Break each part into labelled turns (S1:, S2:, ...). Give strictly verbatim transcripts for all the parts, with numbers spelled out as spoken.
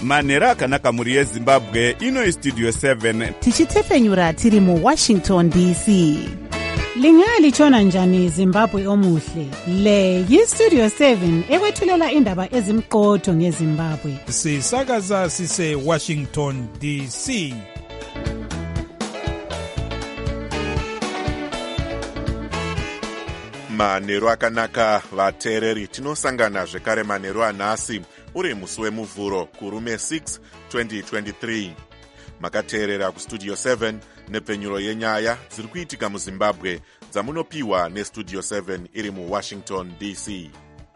S1: manheru akanaka mhuri yezimbabwe. Ino istudio seven
S2: tichitefenyura tiri muwashington D C. Lingalitshona njani Zimbabwe omuhle? Le yistudio seven ekwethulela indaba ezimqotho ngeZimbabwe.
S3: Sisakaza sise Washington D C.
S4: Manheru akanaka vateereri, tinosangana zvekare manheru anhasi uri musi wemuvhuro kurume six twenty twenty-three. Makateerera kustudio seven nepfenyuro yenyaya dziri kuitika muZimbabwe dzamunopiwa nestudio seven iri muWashington D C.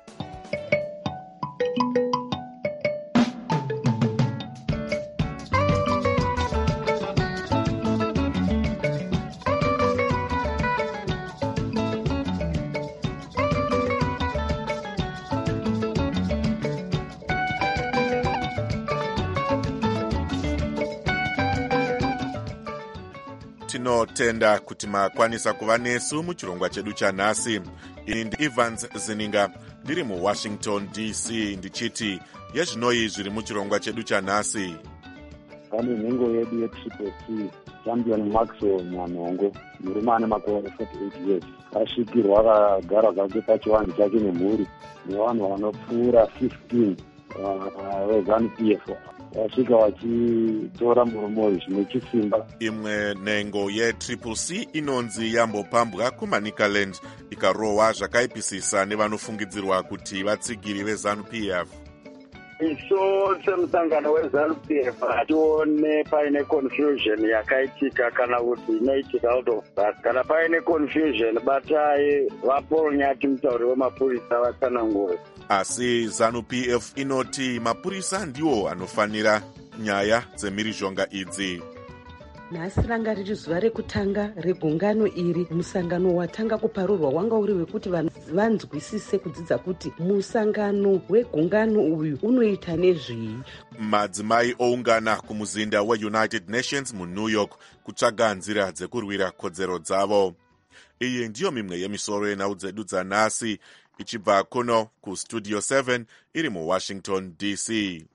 S4: Tinotenda kuti makwanisa kuva nesu muchirongwa chedu chanhasi. Ini ndi Evans Zininga ndiri muWashington D C ndichiti yezvinoi zviri muchirongwa chedu chanhasi.
S5: Pane nhengo yedu yetriple C champion Maxwell Nyanongo, murume ane makore forty-eight years, asvikirwa akagara zvake pachivanze chake nemhuri nevanhu vanopfuura fifteen veZANU P F vasvika vachitora murume zvine chisimba.
S4: Imwe nhengo yetriple C inonzi yambopambwa kuManicaland ikarohwa zvakaipisisa nevanofungidzirwa kuti vatsigiri veZANU P F.
S6: Iso semusangano weZANU P F atione paine confusion yakaitika kana kuti inoitika out of that. Kana paine confusion batai vapolonyati mutauri wemapurisa vatsanangure.
S4: Asi ZANU P F inoti mapurisa ndiwo anofanira nyaya dzemhirizhonga idzi.
S7: Nhasi ranga riri zuva rekutanga regungano iri. Musangano watanga kuparurwa wanga uri wekuti vanzwisise kudzidza kuti musangano wegungano uyu unoita nezvii.
S4: Madzimai oungana kumuzinda weUnited Nations muNew York kutsvaga nzira dzekurwira kodzero dzavo. Iyi ndiyo mimwe yemisoro yenhau dzedu dzanhasi ichibva kuno kustudio seven iri muWashington D C.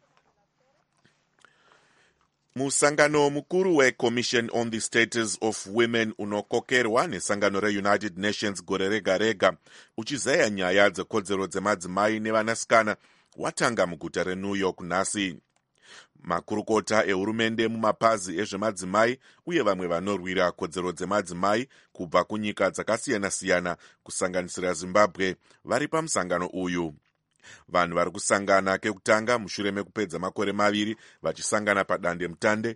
S4: Musangano mukuru weCommission on the Status of Women unokokerwa nesangano reUnited Nations gore rega rega uchizeya nyaya dzekodzero dzemadzimai nevanasikana watanga muguta reNew York nhasi. Makurukota ehurumende mumapazi ezvemadzimai uye vamwe vanorwira kodzero dzemadzimai kubva kunyika dzakasiyana-siyana kusanganisira Zimbabwe vari pamusangano uyu. Vanhu vari kusangana kekutanga mushure mekupedza makore maviri vachisangana padande mutande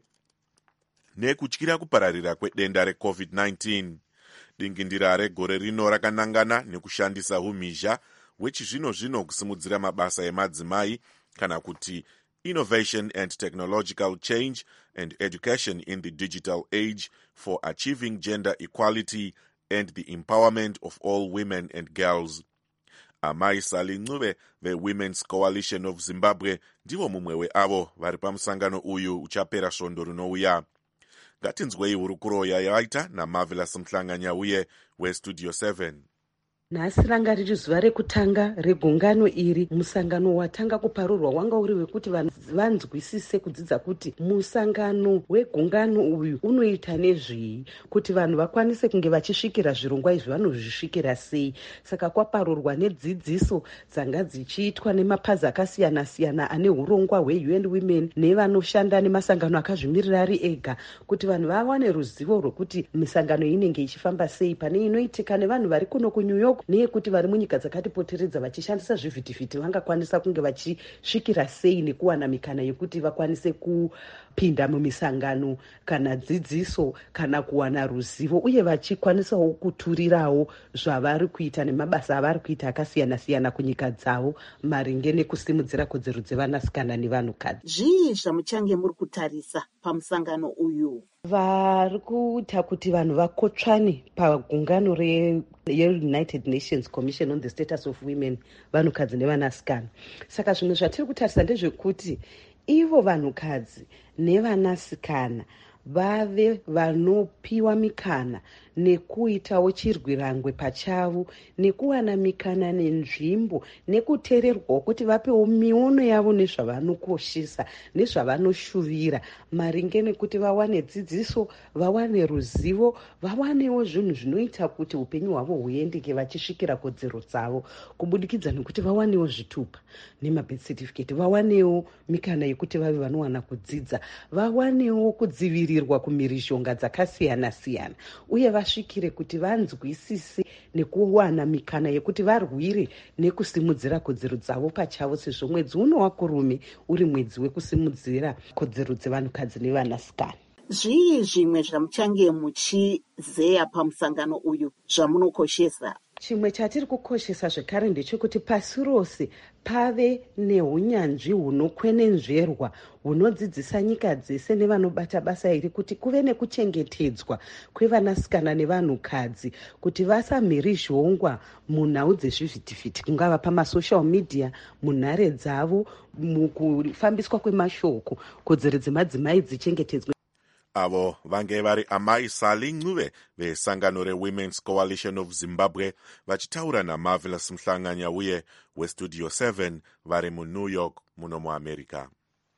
S4: nekutyira kupararira kwedenda recovid nineteen. Dingindira regore rino rakanangana nekushandisa umhizha hwechizvino zvino kusimudzira mabasa emadzimai kana kuti Innovation and Technological Change and Education in the Digital Age for Achieving Gender Equality and the Empowerment of All Women and Girls. Amai Sali Ncube veWomen's Coalition of Zimbabwe ndivo mumwe weavo vari pamusangano uyu uchapera svondo rinouya. Ngatinzwei hurukuro yayaita naMarvelous Mhlanganya uye weStudio seven.
S7: Nhasi ranga riri zuva rekutanga regungano iri. Musangano watanga kuparurwa wanga uri wekuti vanzwisise kudzidza kuti musangano wegungano uyu unoita nezvii, kuti vanhu vakwanise kunge vachisvikira zvirongwa izvi vanozvisvikira sei. Saka kwaparurwa nedzidziso dzanga dzichiitwa nemapazi akasiyana-siyana ane urongwa hweU N Women nevanoshanda nemasangano akazvimirira ari ega, kuti vanhu vawane ruzivo rwekuti misangano inenge ichifamba sei pane inoitika nevanhu vari kuno kuNew York neyekuti vari munyika dzakatipoteredza vachishandisa zvivhitivhiti vangakwanisa kunge vachisvikira sei nekuwana mikana yekuti vakwanise kupinda mumisangano kana dzidziso kana kuwana ruzivo uye vachikwanisawo kuturirawo zvavari kuita nemabasa avari kuita akasiyana-siyana kunyika dzavo maringe nekusimudzira kodzero dzevanasikana nevanhukadzi.
S8: Zvii zvamuchange muri kutarisa pamusangano uyu?
S7: Vari kuita kuti vanhu vakotsvane pagungano reUnited Nations Commission on the Status of Women, vanhukadzi nevanasikana. Saka zvimwe zvatiri kutarisa ndezvekuti ivo vanhukadzi nevanasikana vave vanopiwa mikana nekuitawo chirwirangwe pachavo, nekuwana mikana nenzvimbo, nekuteererwawo kuti vapewo miono yavo nezvavanokoshesa nezvavanoshuvira maringe nekuti vawane dzidziso, vawane ruzivo, vawanewo zvinhu zvinoita kuti upenyu hwavo huendeke vachisvikira kodzero dzavo, kubudikidza nekuti vawanewo zvitupa nemabirth certificate, vawanewo mikana yekuti vave vanowana kudzidza, vawanewo kudzivirirwa kumhirizhonga dzakasiyana siyana, uye vasvikire kuti vanzwisise nekuwana mikana yekuti varwire nekusimudzira kodzero dzavo pachavo, sezvo mwedzi uno wakurume uri mwedzi wekusimudzira kodzero dzevanhukadzi nevanasikana.
S8: Zvii zvimwe zvamuchange muchizeya pamusangano uyu zvamunokoshesa?
S7: Chimwe chatiri kukoshesa zvekare ndechekuti pasi rose pave neunyanzvi hunokwenenzverwa hunodzidzisa nyika dzese nevanobata basa iri kuti kuve nekuchengetedzwa kwevanasikana nevanhukadzi, kuti vasamhirizhongwa munhau dzezvivhitivhiti, kungava pamasocial media, munhare dzavo, mukufambiswa kwemashoko, kodzero dzemadzimai dzichengetedzwe.
S4: Avo vange vari amai Sally Ncube vesangano reWomen's Coalition of Zimbabwe vachitaura naMarvelous Mhlanganya uye weStudio seven vari muNew York muno muAmerica.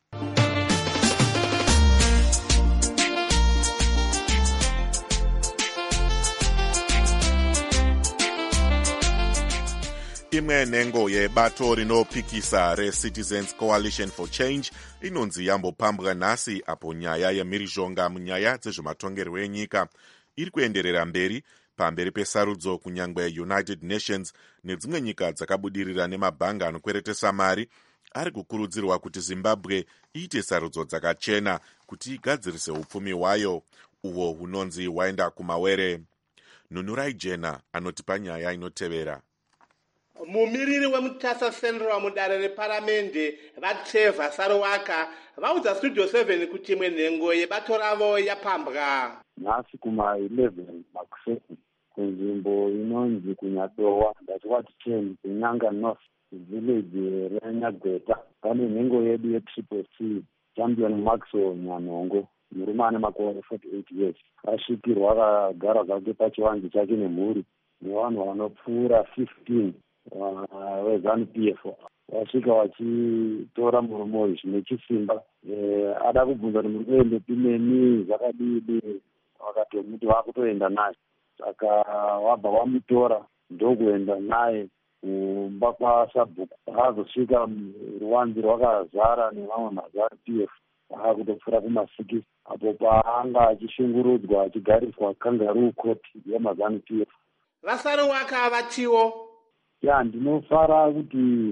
S4: Imwe nhengo yebato rinopikisa reCitizens Coalition for Change inonzi yambopambwa nhasi apo nyaya yemhirizhonga munyaya dzezvematongerwo enyika iri kuenderera mberi pamberi pesarudzo kunyangwe United Nations nedzimwe nyika dzakabudirira nemabhanga anokweretesa mari ari kukurudzirwa kuti Zimbabwe iite sarudzo dzakachena kuti igadzirise upfumi hwayo uhwo hunonzi hwaenda kumawere. Nunurai Jena anotipa nyaya inotevera.
S9: Mumiriri weMutasa Central mudare reparamende vaTrevor Sarowaka vaudza Studio seven kuti imwe nhengo yebato ravo yapambwa
S5: nhasi kuma eleven makuseni kunzvimbo inonzi kunyadowa ndatiwati ten kunyanga north village renyagweta. Pane nhengo yedu yetriple c champion Maxwell Nyanongo, murume ane makore forty-eight years, asvikirwa akagara zvake pachivanze chake nemhuri nevanhu vanopfuura fifteen weZANU-P F vasvika vachitora murume uyu zvine chisimba. Ada kubvunza kuti muri kuende pineni zvakadii, vakatomuti vakutoenda naye, saka wabva wamutora ndokuenda naye kumba kwaSabhuku. Akazosvika ruwanzi rwakazara nevamwe maZANU-P F akutopfuura kumasikisi apo paanga achishungurudzwa achigariswa kangaroo court yemaZANU-P F.
S9: Vasarowaka vatiwo
S5: ya ndinofara kuti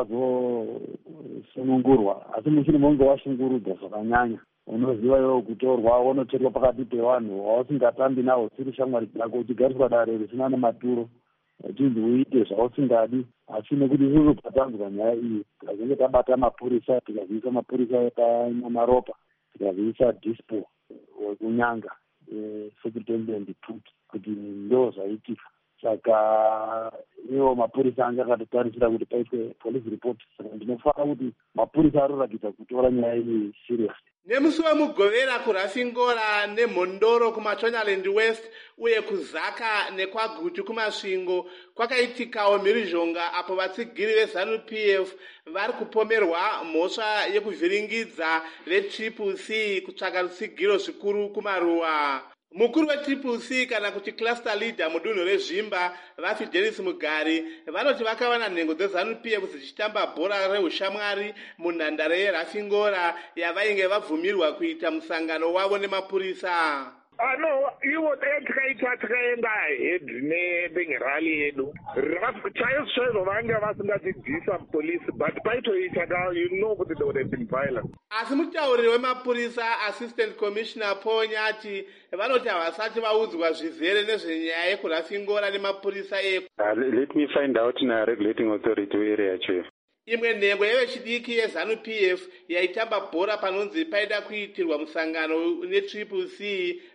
S5: wazosunungurwa, asi mushure monge washungurudzwa zvakanyanya unoziva iwo kutorwa wonocherwa pakati pevanhu vausingatambi navo, siri shamwari dzako, uchigariswa dare risina nematuro, uchinzi uite zvausingadi. Asi nekuti isusu tatanzwa nyaya iyi tikazenge tabata mapurisa, tikaziisa mapurisa epanyamaropa, tikaziisa dispo wekunyanga superintendent Tutu kuti ndo zvaitika. Saka iwo mapurisa anga akatotarisira kuti paitwe police report. Saka ndinofara kuti mapurisa aroratidza kutora nyaya iyi serious.
S9: Nemusi wemugovera kuRafingora nemhondoro kumaTonaland West uye kuzaka nekwagutu kumasvingo kwakaitikawo mhirizhonga apo vatsigiri veZANU-P F vari kupomerwa mhosva yekuvhiringidza veTriple C kutsvaka rutsigiro zvikuru kumaruwa. Mukuru weTriple C kana kuti cluster leader mudunhu rezvimba vaFidelis Mugari vanoti vakawana nhengo dzeZANU-P F dzichitamba bhora reushamwari munhandare yeRafingora yavainge vabvumirwa kuita musangano wavo nemapurisa.
S10: Ah no, iwo takaita takaenda ahead nebengerali yedu chaizvo chaizvo vanga vasingatidzisa police, but paitoita, you know kuti there would have been violence.
S9: Asi mutauriri wemapurisa assistant commissioner Paul Nyati vanoti havasati vaudzwa zvizere nezvenyaya yekurafingora nemapurisa eko.
S11: Uh, let me find out na regulating authority area yacho.
S9: Imwe nhengo yevechidiki yeZANU-P F yaitamba bhora panonzi paida kuitirwa musangano neTriple C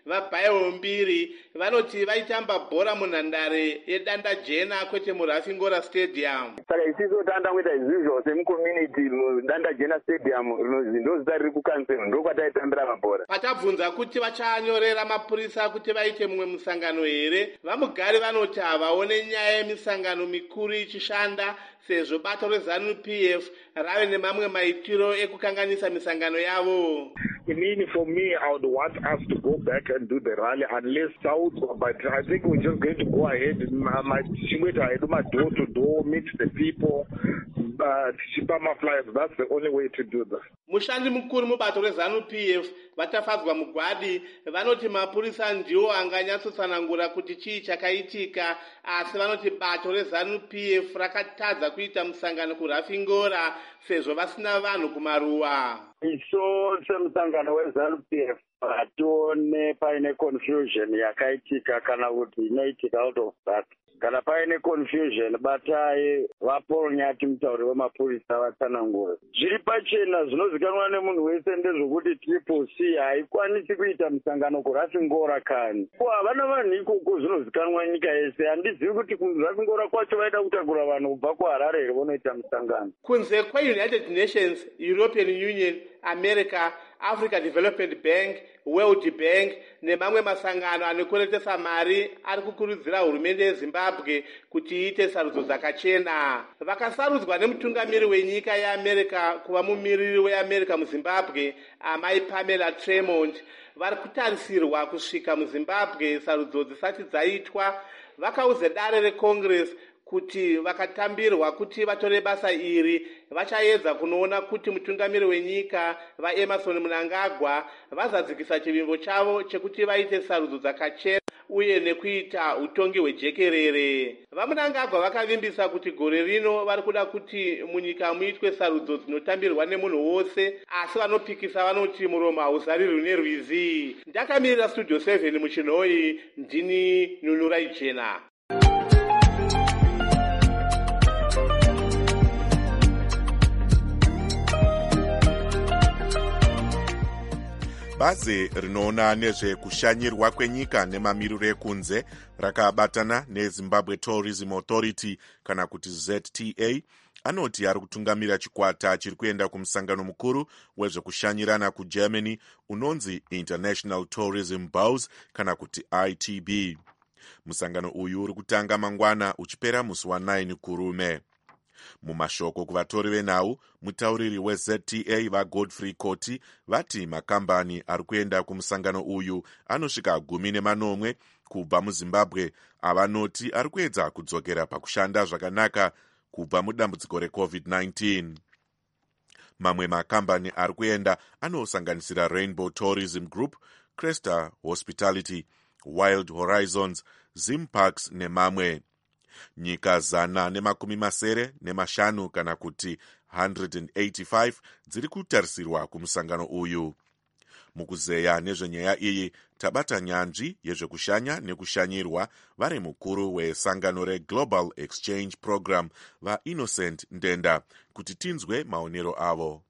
S9: vabhayewo mbiri vanoti vaitamba bhora munhandare yedanda jena kwete murafingora stadium.
S6: Saka isiso tandakuita izvizvo semucommunity mudanda jena stadium rinonzi ndozita riri kukanselo ndokwataitambira mabhora.
S9: Patabvunza kuti vachanyorera mapurisa kuti vaite mumwe musangano here, vamugari vanoti havaone nyaya yemisangano mikuru ichishanda sezvo bato rezanu P F rave nemamwe maitiro ekukanganisa misangano yavo.
S10: I mean, for me, I would want us to go back and do the rally unless South, but I think we're just going to go ahead and my do my door to door, meet the people, uh, my flyers. That's the only way to do that.
S9: Mushandi mukuru mubato rezanu P F vatafadzwa mugwadi vanoti mapurisa ndiwo anganyatsotsanangura kuti chii chakaitika, asi vanoti bato rezanu P F rakatadza kuita musangano kurafingora sezvo vasina vanhu kumaruwa.
S6: Iso semusangano wezanu P F hatione paine confusion yakaitika kana kuti inoitika out of that. Kana paine confusion batai vapaul nyati mutauri wemapurisa vatsanangura. Zviri pachena zvinozikanwa nemunhu wese ndezvokuti triple C haikwanisi kuita musangano kurafingora kani. Ko havana vanhu ikoko zvinozikanwa nyika yese. Handizivi kuti kurafingora kwacho vaida kutakura vanhu kubva kuHarare here vonoita musangano.
S9: Kunze kweUnited Nations, European Union, America, Africa Development Bank, World Bank nemamwe masangano anokoletesa mari ari kukurudzira hurumende yeZimbabwe kuti iite sarudzo dzakachena. Vakasarudzwa nemutungamiri wenyika yeAmerica kuva mumiriri weAmerica muZimbabwe, amai Pamela Tremont, vari kutarisirwa kusvika muZimbabwe sarudzo dzisati dzaitwa. Vakaudza dare reCongress kuti vakatambirwa kuti vatore basa iri vachaedza kunoona kuti mutungamiri wenyika vaEmerson Mnangagwa vazadzikisa chivimbo chavo chekuti vaite sarudzo dzakachena uye nekuita utongi hwejekerere. VaMnangagwa vakavimbisa kuti gore rino vari kuda kuti munyika muitwe sarudzo dzinotambirwa nemunhu wose, asi vanopikisa vanoti muromo hauzarirwi nerwizi. Ndakamirira Studio seven muchinhoi, ndini Nunurai Jena.
S4: Bazi rinoona nezvekushanyirwa kwenyika nemamiriro ekunze rakabatana neZimbabwe Tourism Authority kana kuti Z T A anoti ari kutungamira chikwata chiri kuenda kumusangano mukuru wezvekushanyirana kuGermany unonzi International Tourism Buzz kana kuti I T B. Musangano uyu uri kutanga mangwana uchipera musi wa9 kurume. Mumashoko kuvatori venhau, mutauriri weZ T A vaGodfrey Koti vati makambani ari kuenda kumusangano uyu anosvika gumi nemanomwe kubva muZimbabwe avanoti ari kuedza kudzokera pakushanda zvakanaka kubva mudambudziko reCovid nineteen. Mamwe makambani ari kuenda anosanganisira Rainbow Tourism Group, Cresta Hospitality, Wild Horizons, Zim Parks nemamwe. Nyika zana nemakumi masere nemashanu kana kuti one hundred eighty-five dziri kutarisirwa kumusangano uyu. Mukuzeya nezvenyaya iyi tabata nyanzvi yezvekushanya nekushanyirwa vari mukuru wesangano reGlobal Exchange Program vaInnocent Ndenda kuti tinzwe maonero avo.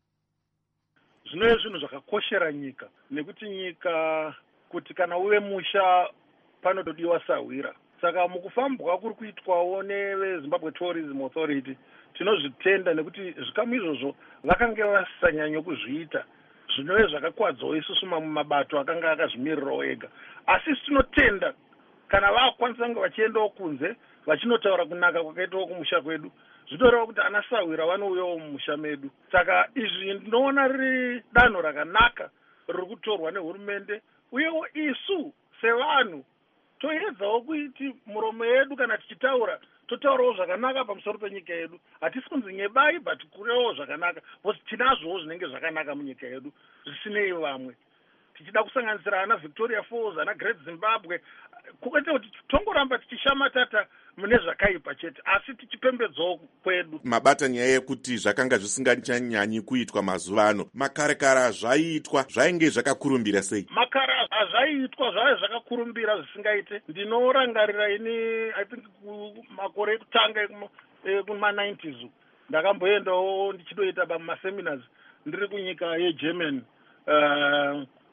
S12: Zvino zvinhu zvakakoshera nyika nekuti nyika kuti kana uve musha panotodiwa sahwira. Saka mukufambwa kuri kuitwawo neveZimbabwe Tourism Authority tinozvitenda nekuti zvikamu izvozvo vakanga vasisanyanya kuzviita, zvinove zvakakwadzawo isusu mamwe mabato akanga akazvimirirawo ega. Asi tinotenda kana vakwanisa kunge vachiendawo kunze vachinotaura kunaka kwakaitawo kumusha kwedu, zvinoreva kuti ana sahwira vanouyawo mumusha medu. Saka izvi ndinoona riri danho rakanaka riri kutorwa nehurumende, uyewo isu sevanhu toedzawo kuti muromo yedu kana tichitaura totaurawo zvakanaka pamusoro penyika yedu. Hatisi kunzi nyebai but kurewo zvakanaka, because tinazvowo zvinenge zvakanaka munyika yedu zvisinei vamwe. Tichida kusanganisira ana Victoria Falls, ana Great Zimbabwe, kwete kuti tongoramba tichishamatata mune zvakaipa chete, asi tichipembedzawo kwedu.
S4: Mabata nyaya yekuti zvakanga zvisingachanyanyi kuitwa mazuva ano, makarekara zvaiitwa zvainge zvakakurumbira sei?
S12: Makara zvaiitwa zvaive zvakakurumbira zvisingaite. Ndinorangarira ini I think makore ekutanga kuma-nineties ndakamboendawo ndichitoita pamaseminars ndiri kunyika yeGermany. Uh,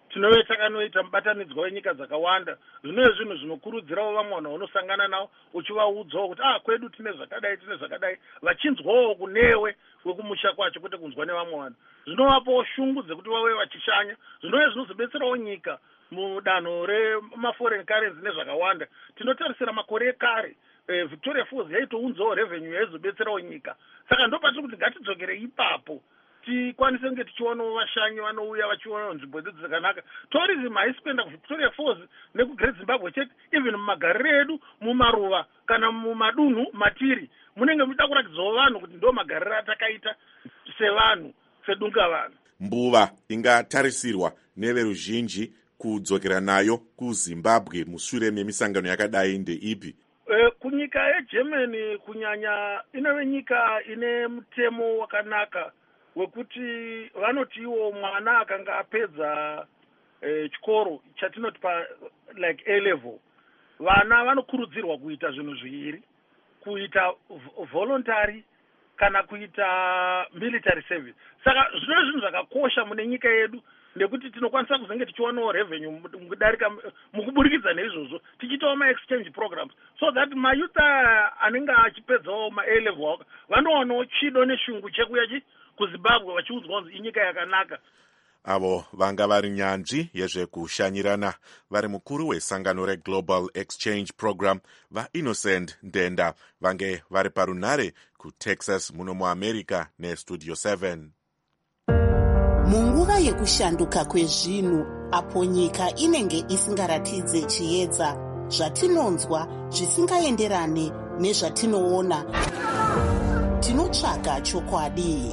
S12: tinove takanoita mubatanidzwa wenyika dzakawanda. Zvinove zvinhu zvinokurudzirawo vamwe vanhu vaunosangana navo uchivaudzawo kuti ah kwedu tine zvakadai tine zvakadai, vachinzwawo kunewe wekumusha kwacho kwete kunzwa nevamwe vanhu. Zvinovapawo shungu dzekuti vave vachishanya. Zvinove zvinozobetserawo nyika mudanho remaforeign currency nezvakawanda. Tinotarisira makore ekare eh, Victoria Falls yaitounzawo revenue yaizobetserawo nyika. Saka ndopatiri kuti ngatidzokere ipapo tikwanise kunge tichionawo vashanyi vanouya vachionawo nzvimbo idzi dzakanaka. Tourism haisikuenda kuVictoria Falls nekugreat Zimbabwe chete, even mumagariro edu mumaruva kana mumadunhu matiri munenge muchida kurakidzawo vanhu kuti ndo magariro atakaita sevanhu sedunga vanhu.
S4: Mbuva ingatarisirwa neveruzhinji kudzokera nayo kuZimbabwe mushure memisangano yakadai ndeipi?
S12: E, kunyika yeGermany kunyanya inove nyika ine mutemo wakanaka wekuti vanoti iwo mwana akanga apedza e, chikoro chatinoti pa like A level, vana vanokurudzirwa kuita zvinhu zviviri, kuita voluntary kana kuita military service. Saka zvino zvinhu zvakakosha mune nyika yedu nekuti tinokwanisa kuzenge tichionawo revenue mukudarika mukuburikidza neizvozvo tichitawo ma-exchange programs so that mayouth anenge achipedzawo ma-A level vanowanawo chido neshungu chekuya kuZimbabwe vachiudzwa kunzi inyika yakanaka.
S4: Avo vanga vari nyanzvi yezvekushanyirana vari mukuru wesangano reGlobal Exchange Program vaInnocent Ndenda vange vari parunhare kuTexas muno muAmerica neStudio seven.
S8: Munguva yekushanduka kwezvinhu apo nyika inenge isingaratidze chiedza zvatinonzwa zvisingaenderane nezvatinoona, tinotsvaga chokwadi.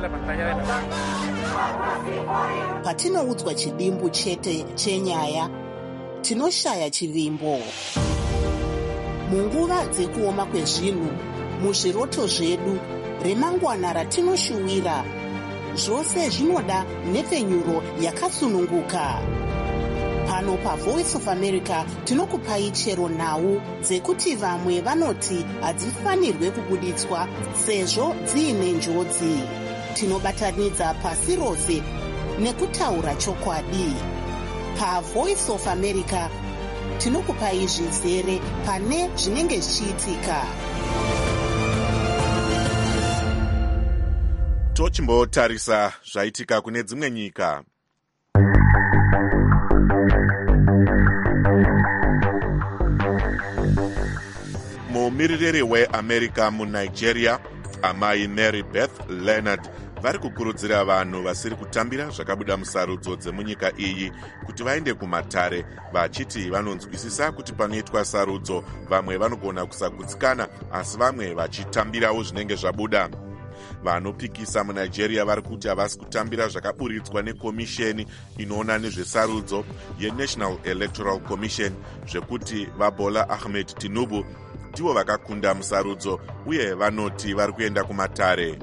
S8: Patinoudzwa chidimbu chete chenyaya, tinoshaya chivimbo. Munguva dzekuoma kwezvinhu, muzviroto zvedu, remangwana ratinoshuwira, zvose zvinoda nhepfenyuro yakasununguka. Pano paVoice of America tinokupai chero nhau dzekuti vamwe vanoti hadzifanirwe kubuditswa sezvo dziine njodzi. Tinobatanidza pasi rose nekutaura chokwadi. PaVoice of America tinokupai zvizere pane zvinenge zvichiitika.
S4: Tochimbotarisa zvaitika kune dzimwe nyika. Mumiririri weAmerica muNigeria, amai Mary Beth Leonard vari kukurudzira vanhu vasiri kutambira zvakabuda musarudzo dzemunyika iyi kuti vaende kumatare, vachiti vanonzwisisa kuti panoitwa sarudzo vamwe vanogona kusagutsikana asi vamwe vachitambirawo zvinenge zvabuda. Vanopikisa muNigeria vari kuti havasi kutambira zvakaburitswa nekomisheni inoona nezvesarudzo yeNational Electoral Commission zvekuti vaBola Ahmed Tinubu ndivo vakakunda musarudzo uye vanoti vari kuenda kumatare.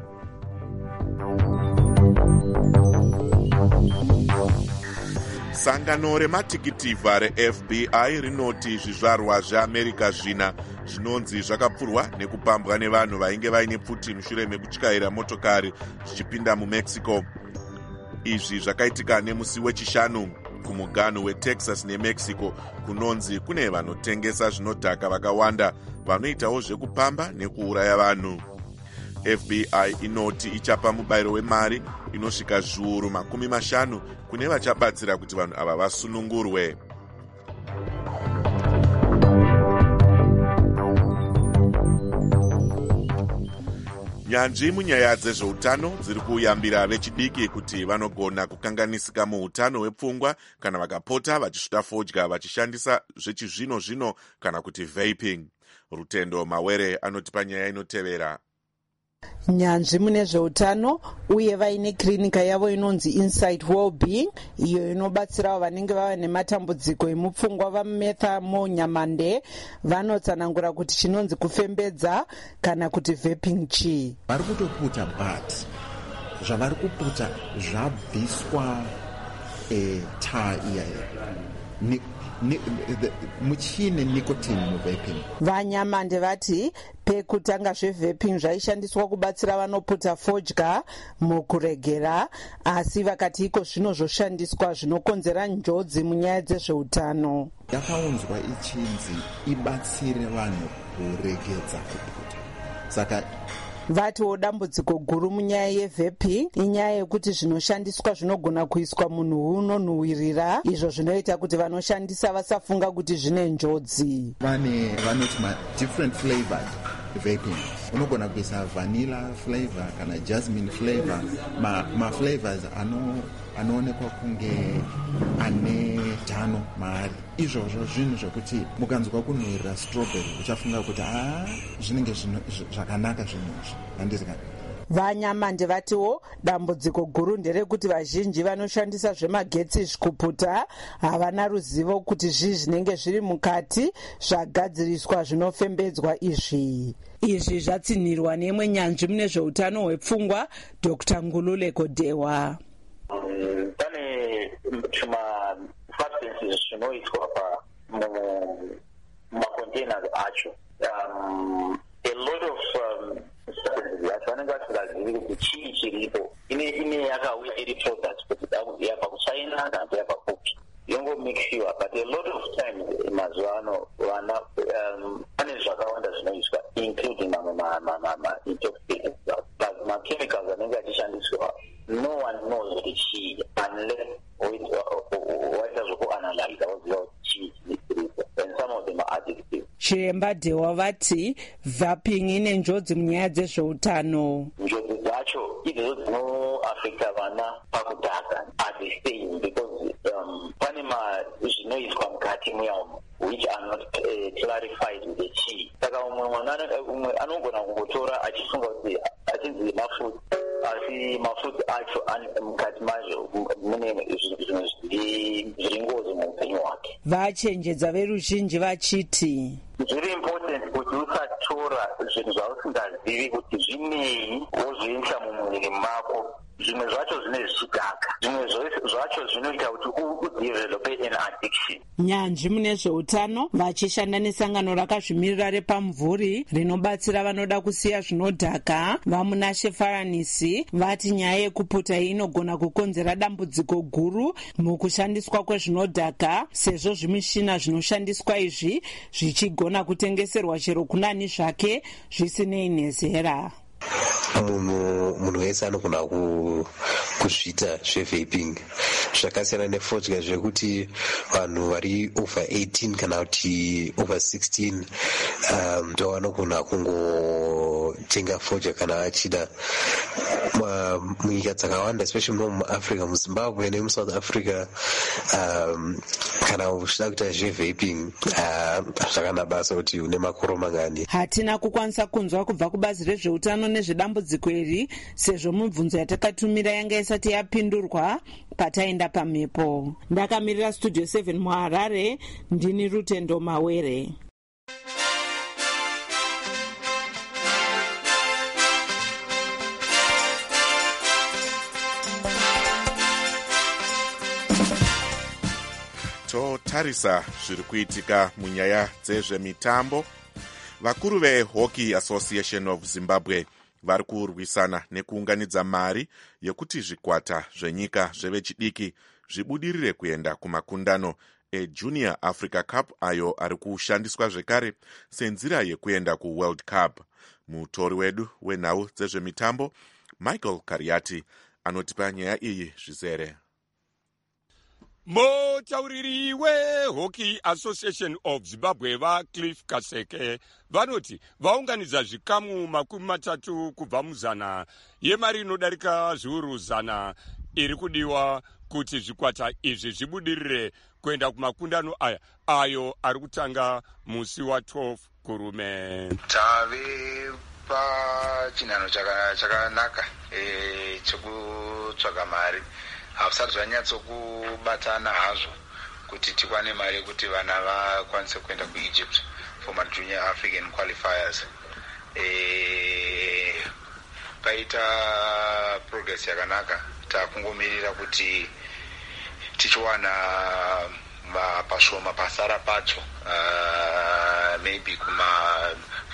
S4: Sangano rematikitivha reF B I rinoti zvizvarwa zveAmerica zvina zvinonzi zvakapfurwa nekupambwa nevanhu vainge vaine pfuti mushure mekutyaira motokari zvichipinda muMexico. Izvi zvakaitika nemusi wechishanu kumuganhu weTexas neMexico kunonzi kune vanotengesa zvinodhaka vakawanda vanoitawo zvekupamba nekuuraya vanhu. F B I inoti ichapa mubayiro wemari inosvika zviuru makumi mashanu kune vachabatsira kuti vanhu ava vasunungurwe. Nyanzvi munyaya dzezveutano dziri kuyambira vechidiki kuti vanogona kukanganisika muutano hwepfungwa kana vakapota vachisvuta fodya vachishandisa zvechizvino zvino kana kuti vaping. Rutendo Mawere anoti panyaya inotevera.
S13: Nyanzvi mune zveutano uye vaine klinika yavo inonzi Insight Wellbeing iyo inobatsirawo vanenge vava nematambudziko emupfungwa vaMetha Monyamande vanotsanangura kuti chinonzi kufembedza kana kuti vaping chii.
S14: Vari kutoputa but zvavari kuputa zvabviswa e, taa iyayo ni, muchine nicotine muvaping.
S13: Vanyamande vati pekutanga zvevaping zvaishandiswa kubatsira vanopfuta fodya mukuregera, asi vakati iko zvino zvoshandiswa zvinokonzera njodzi munyaya dzezveutano.
S14: Yakaunzwa ichinzi ibatsire vanhu kuregedza kupfuta. Saka
S13: vatiwo dambudziko guru munyaya yevaping inyaya yekuti zvinoshandiswa zvinogona kuiswa munhu unonhuhwirira, izvo zvinoita kuti vanoshandisa vasafunga kuti zvine njodzi.
S14: Vane vanoti ma different flavored vaping. Unogona kuisa vanilla flavor kana jasmine flavor, ma, ma flavors ano anoonekwa kunge ane tano maari. Izvozvo zvinhu zvokuti mukanzwa kunhuhwirira strawberry uchafunga kuti ah zvinenge zvakanaka zvinhu izvi. Handizika
S13: Vanyamande vatiwo dambudziko guru nderekuti vazhinji vanoshandisa zvemagetsi kuputa havana ruzivo kuti zvii zvinenge zviri mukati zvagadziriswa zvinofembedzwa izvi. Izvi zvatsinhirwa nemwe nyanzvi mune zveutano hwepfungwa Doctor Ngulule Godewa.
S15: Pane tuma substances zvinoitwa pa mumacontainers acho. Um, a lot of um, substances acho vanenge vasingazivi kuti chii chiripo. Ine ine yakauya iri product kuti yabva kuchina kana kuti yabva kupi. Yongomixiwa, but a lot of times mazuva ano vana pane zvakawanda zvinoiswa including ma-intoxicants. But ma-chemicals anenge achishandiswa, no one knows kuti chii unless waita zvokuanalyza woziva kuti chii chiripo, and some of them are addictive.
S13: Chiremba Dewa vati vaping ine njodzi munyaya dzezveutano.
S15: Njodzi dzacho idzodzo dzinoafekta vana pakudhaka at the stage because um, pane ma zvinoiswa mukati muya which are not uh, clarified with the chii. Saka umwe mwana umwe anogona kungotora achifunga kuti achinzi mafuta, asi mafuta acho mukati mazvo mune zvinhu zviri ngozi muupenyu hwake.
S13: Vachenjedza veruzhinji vachiti
S15: zviri important kuti usatora zvinhu zvausingazivi kuti zvinei wozviisa mumuviri mako. Zvimwe zvacho zvine zvichidhaka, zvimwe zvacho zvinoita kuti udevelope an addiction.
S13: Nyanzvi mune zveutano vachishanda nesangano rakazvimirira repamvuri rinobatsira vanoda kusiya zvinodhaka vamunashe Faranisi vati nyaya yekuputa inogona kukonzera dambudziko guru mukushandiswa kwezvinodhaka, sezvo zvimishina zvinoshandiswa izvi zvichigona kutengeserwa chero kunani zvake zvisinei nezera.
S16: munhu munhu wese anogona kuzviita zvevaping zvakasiyana nefodya zvekuti vanhu vari over eighteen kana kuti over sixteen um, ndo vanogona kungotenga fodya kana vachida. Munyika dzakawanda especially muno muafrica, muzimbabwe nemusouth africa, um, kana uchida kuita zvevaping zvakanabasa uh, kuti une makore mangani.
S13: Hatina kukwanisa kunzwa kubva kubazi rezveutano nezvedambudziko iri sezvo mibvunzo yatakatumira yanga isati yapindurwa pataenda pamhepo. Ndakamirira Studio seven muHarare, ndini Rutendo Mawere.
S4: totarisa zviri kuitika munyaya dzezvemitambo. Vakuru veHockey Association of Zimbabwe vari kurwisana nekuunganidza mari yekuti zvikwata zvenyika zvevechidiki zvibudirire kuenda kumakundano eJunior Africa Cup ayo ari kushandiswa zvekare senzira yekuenda kuWorld Cup. Mutori wedu wenhau dzezvemitambo Michael Kariati anotipa nyaya iyi zvizere.
S17: Mutauriri weHockey Association of Zimbabwe vaCliff Kaseke vanoti vaunganidza zvikamu makumi matatu kubva muzana yemari inodarika zviuru zana iri kudiwa kuti zvikwata izvi zvibudirire kuenda kumakundano aya ayo ari kutanga musi wa12 kurume.
S18: Tave pachinhano chakanaka e chekutsvaga mari. Hafusati zvanyatsokubatana hazvo kuti tikwane mari yekuti vana vakwanise kuenda kuEgypt for my Junior African qualifiers. E, paita progress yakanaka, takungomirira kuti tichiwana pashoma pasara pacho uh, maybe kuma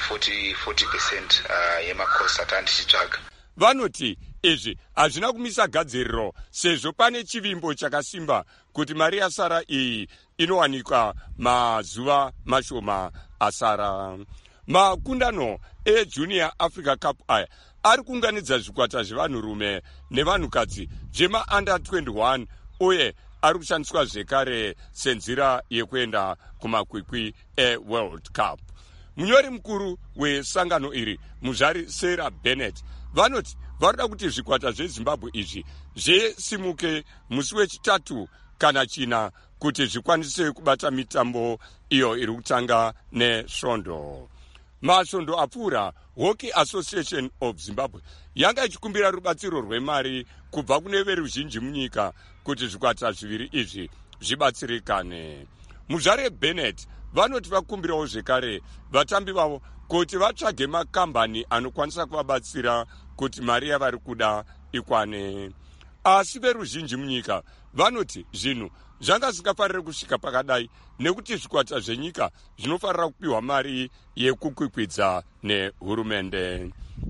S18: forty percent uh, yemakosi atandi tichitsvaga.
S17: Vanoti izvi hazvina kumisa gadziriro sezvo pane chivimbo chakasimba kuti mari yasara iyi inowanikwa mazuva mashoma asara. Makundano eJunior Africa Cup aya ari kuunganidza zvikwata zvevanhurume nevanhukadzi zvema under twenty-one uye ari kushandiswa zvekare senzira yekuenda kumakwikwi eWorld Cup. Munyori mukuru wesangano iri muzvari Sarah Bennett vanoti varida kuti zvikwata zveZimbabwe izvi zvesimuke musi wechitatu kana china kuti zvikwanise kubata mitambo iyo iri kutanga nesvondo. Masvondo apfuura, Hockey Association of Zimbabwe yanga ichikumbira rubatsiro rwemari kubva kune veruzhinji munyika kuti zvikwata zviviri izvi zvibatsirikane. Muzvare Bennett vanoti vakumbirawo zvekare vatambi vavo kuti vatsvage makambani anokwanisa kuvabatsira kuti mari yavari kuda ikwane. Asi veruzhinji munyika vanoti zvinhu zvanga zvisingafariri kusvika pakadai nekuti zvikwata zvenyika zvinofarira kupiwa mari yekukwikwidza nehurumende.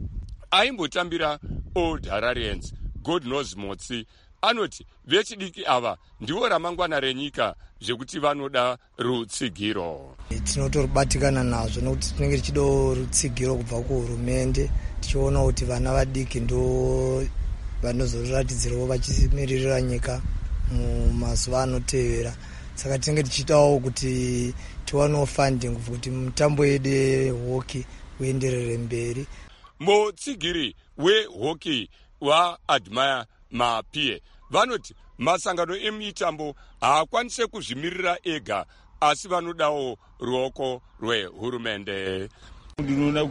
S17: Aimbotambira Old Hararians God knows Motsi anoti vechidiki ava ndivo ramangwana renyika zvekuti vanoda rutsigiro.
S19: Tinotorubatikana nazvo nokuti tinenge tichida rutsigiro kubva kuhurumende tichiona kuti vana vadiki ndo vanozoratidzirawo vachimiririra nyika mumazuva anotevera. Saka tinenge tichiitawo kuti tiwanewo funding kuti mutambo yedu yehockey uenderere mberi.
S17: Mutsigiri wehockey waAdmire Mapie vanoti masangano emitambo haakwanise kuzvimirira ega asi vanodawo ruoko rwehurumende.
S20: Ndinoona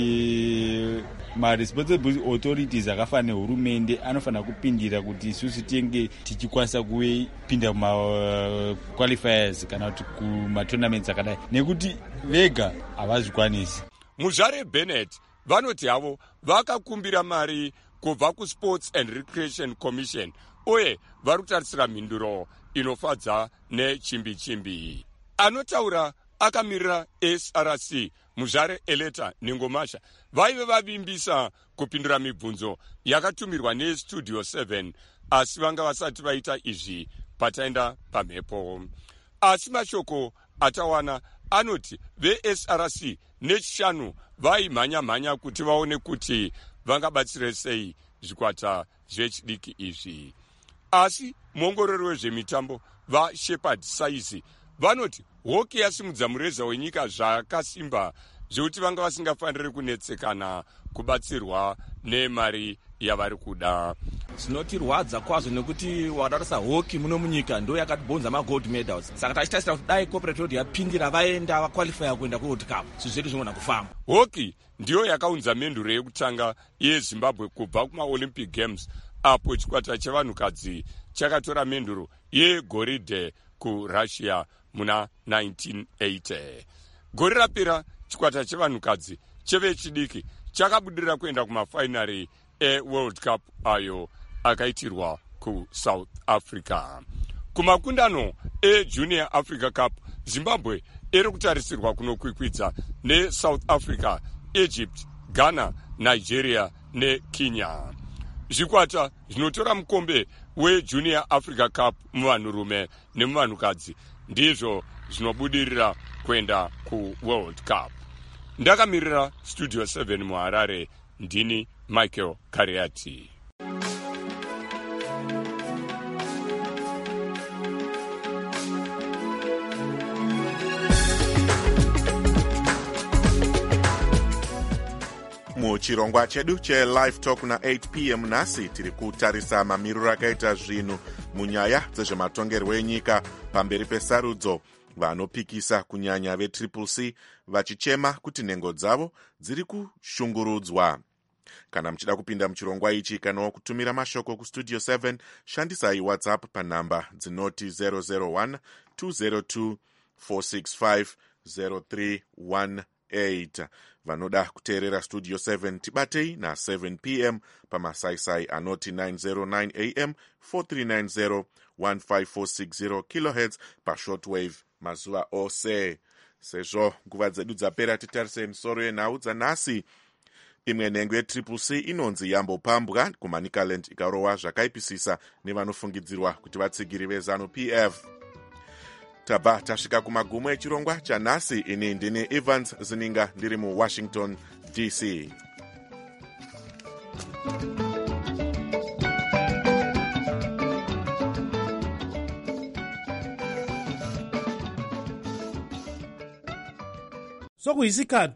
S20: kuti ma-responsible authorities akafanira nehurumende anofanira kupindira kuti isusu tinge tichikwanisa kupinda kuma-qualifiers kana kuti kuma-tournaments akadai nekuti vega havazvikwanisi.
S17: Muzvare Bennett vanoti havo vakakumbira mari kubva kuSports and Recreation Commission uye vari kutarisira mhinduro inofadza nechimbi-chimbi. Anotaura akamirira S R C muzvare Eleta Ningomasha vaive vavimbisa kupindura mibvunzo yakatumirwa neStudio seven asi vanga vasati vaita izvi pataenda pamhepo. Asi mashoko atawana anoti ve-S R C nechishanu vaimhanya-mhanya kuti vaone kuti vangabatsire sei zvikwata zvechidiki izvi. Asi muongorori wezvemitambo vaShepard Saisi vanoti hockey yasimudza mureza wenyika zvakasimba zvekuti vanga vasingafaniri kunetsekana kubatsirwa nemari yavari kuda.
S21: Zvinotirwadza kwazvo nekuti wadarisa hockey muno munyika ndo yakatibonza magold medals. Saka tachitarisira kuti dai corporate road yapindira vaenda vaqualifya kuenda kuWorld Cup zvinhu zvedu zvinogona kufamba.
S17: Hockey ndiyo yakaunza menduro yekutanga yeZimbabwe kubva kumaOlympic Games apo chikwata chevanhukadzi chakatora menduro yegoridhe kuRussia muna nineteen eighty. Gore rapera chikwata chevanhukadzi chevechidiki chakabudirira kuenda kumafainari eWorld Cup ayo akaitirwa kuSouth Africa. Kumakundano eJunior Africa Cup Zimbabwe iri kutarisirwa kunokwikwidza neSouth Africa, Egypt, Ghana, Nigeria neKenya. Zvikwata zvinotora mukombe weJunior Africa Cup muvanhurume nemuvanhukadzi ndizvo zvinobudirira kuenda kuWorld Cup. Ndakamirira Studio seven muHarare, ndini Michael Kariati.
S4: Muchirongwa chedu cheLive Talk na eight p m nhasi tiri kutarisa mamiriro akaita zvinhu munyaya dzezvematongerwo enyika pamberi pesarudzo. Vanopikisa kunyanya veTriple C vachichema kuti nhengo dzavo dziri kushungurudzwa. Kana muchida kupinda muchirongwa ichi kana kutumira mashoko kuStudio seven shandisai WhatsApp panhamba dzinoti zero zero one two zero two four six five zero three one eight. Vanoda kuteerera studio seven tibatei na seven p m pamasaisai anoti nine oh nine a m four three nine zero one five four six zero kilohertz pashortwave mazuva ose. Sezvo nguva dzedu dzapera, titarise misoro yenhau dzanhasi. Imwe nhengo yetriple C inonzi yambopambwa kuManicaland ikarohwa zvakaipisisa nevanofungidzirwa kuti vatsigiri veZanu P F. Tabva tasvika kumagumo echirongwa chanhasi. Ini ndine Evans Zininga ndiri muWashington D C.
S3: Sokuyisikhathi